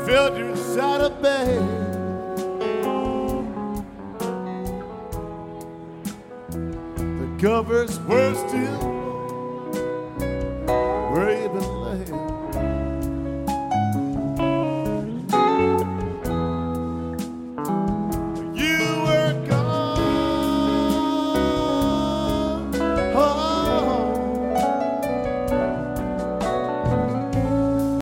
felt you inside a bed. The covers were still